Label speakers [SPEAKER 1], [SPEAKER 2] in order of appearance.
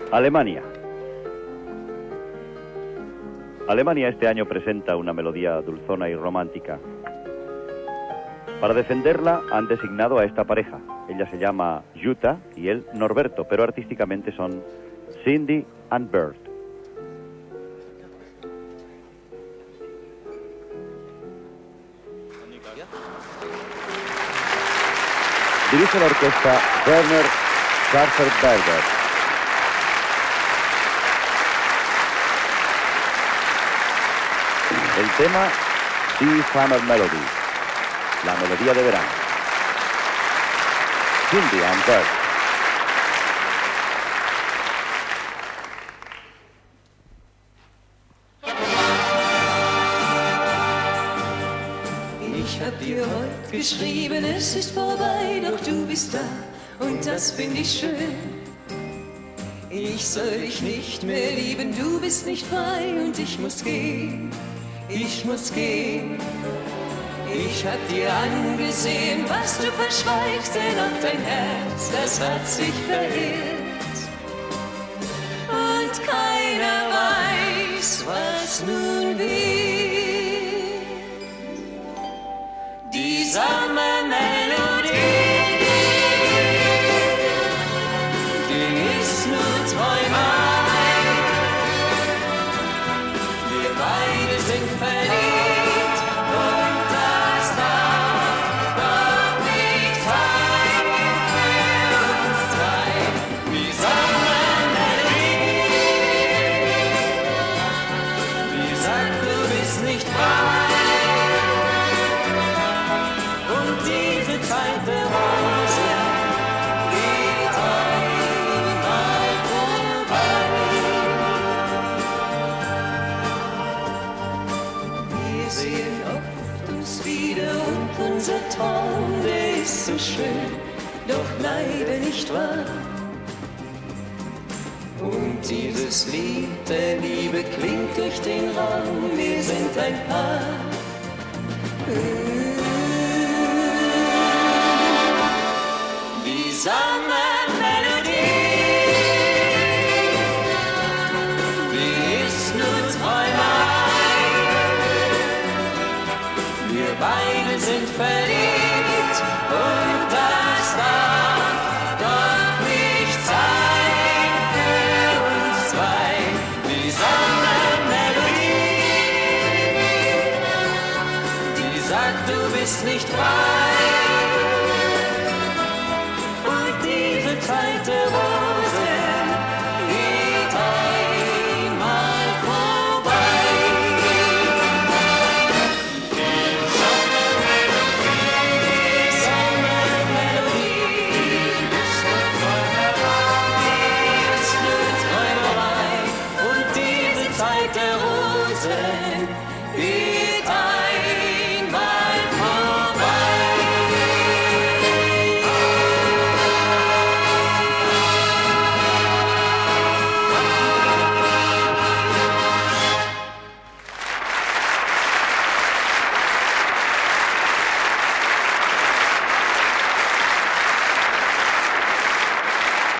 [SPEAKER 1] Alemania. Alemania este año presenta una melodía dulzona y romántica. Para defenderla han designado a esta pareja. Ella se llama Jutta y él Norberto, pero artísticamente son Cindy and Bert. Dirige la orquesta Werner Schafferberger. El tema Die Summer Melody, la melodía de verano. Cindy and Bert.
[SPEAKER 2] Ich hab dir heute geschrieben, es ist vorbei, doch du bist da und das find ich schön. Ich soll dich nicht mehr lieben, du bist nicht frei und ich muss gehen, ich muss gehen. Ich hab dir angesehen, was du verschweigst, denn auch dein Herz, das hat sich verirrt. Und keiner weiß, was nun wird. Die Sommermelodie, die ist nur Träumerei. Wir beide sind verliebt und das darf doch nicht sein für uns drei. Die Sommermelodie, die sagt, du bist nicht frei. Diese Zeit der Rose geht einmal vorbei. Wir sehen oft uns wieder und unser Traum, der ist so schön, doch leider nicht wahr. Und dieses Lied der Liebe klingt durch den Raum, wir sind ein Paar. Sommermelodie, die ist nur Träumerei. Wir beide sind verliebt und das darf doch nicht sein für uns zwei. Die Sommermelodie, die sagt, du bist nicht frei. Zeit der Rosen geht einmal vorbei. Die Sommermelodie ist nur Träumerei, und diese Zeit der Rosen geht einmal vorbei.